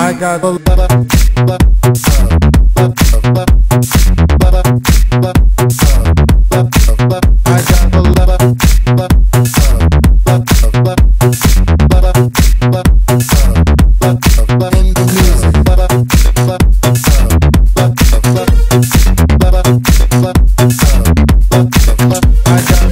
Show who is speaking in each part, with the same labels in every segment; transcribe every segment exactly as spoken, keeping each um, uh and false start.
Speaker 1: I got the I got the in the music. I got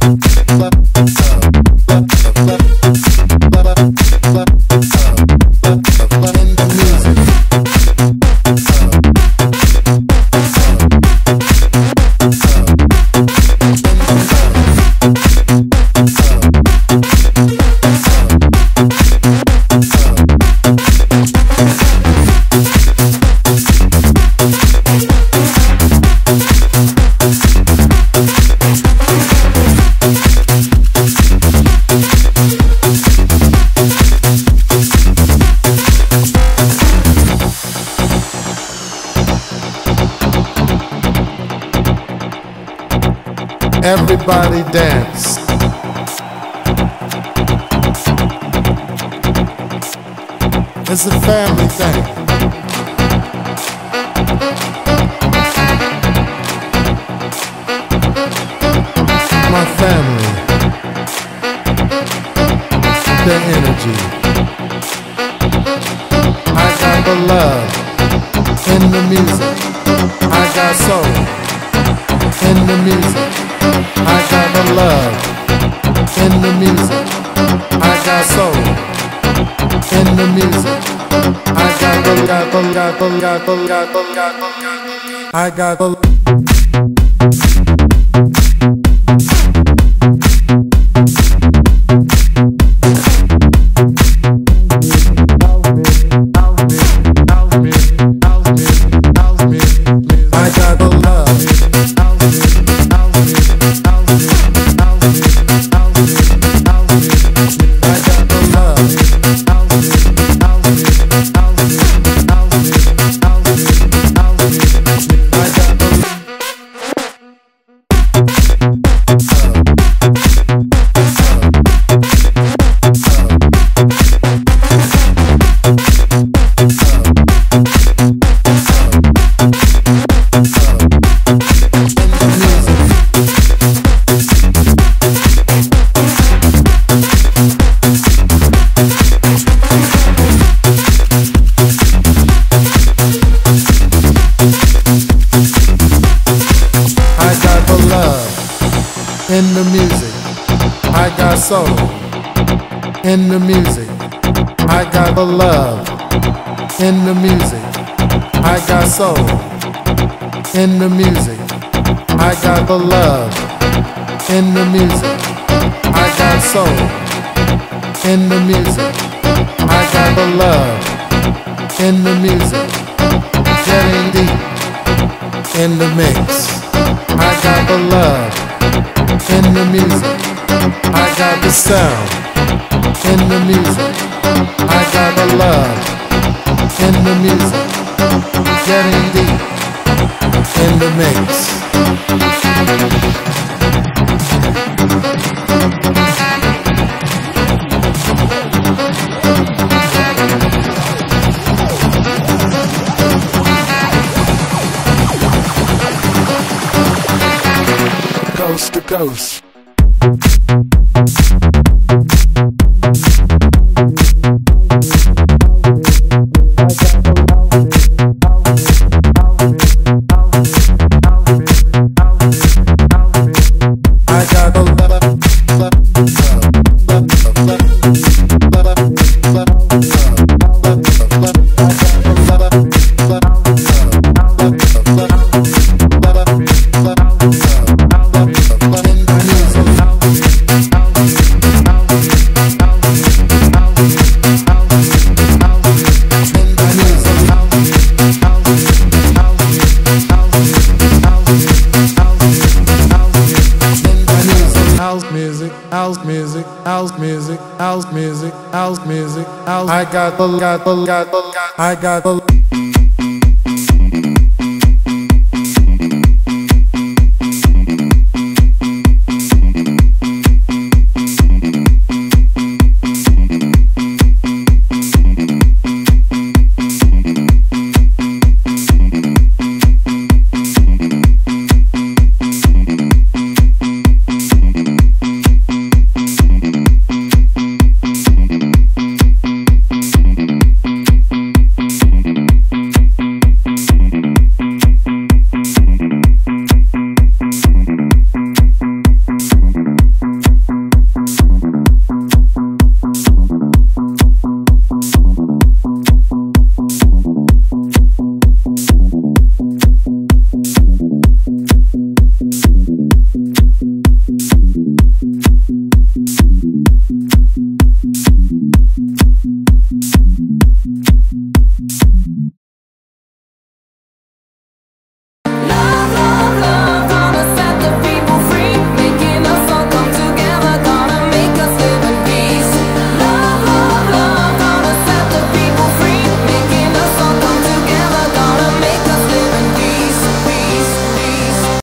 Speaker 1: everybody dance. It's a family thing. My family, their energy. I got the love in the music. I got soul in the music. I got the love in the music. I got soul in the music. I got the, got the, got the, got the, got the, got the, I got the. In the music, I got soul. In the music, I got the love. In the music, I got soul. In the music, I got the love. In the music, I got soul. In the music, I got the love. In the music, getting deep in the mix. I got the love. In the music, I got the sound. In the music, I got the love. In the music, getting deep in the mix. Coast to coast. I got the, got the, got the, I got the.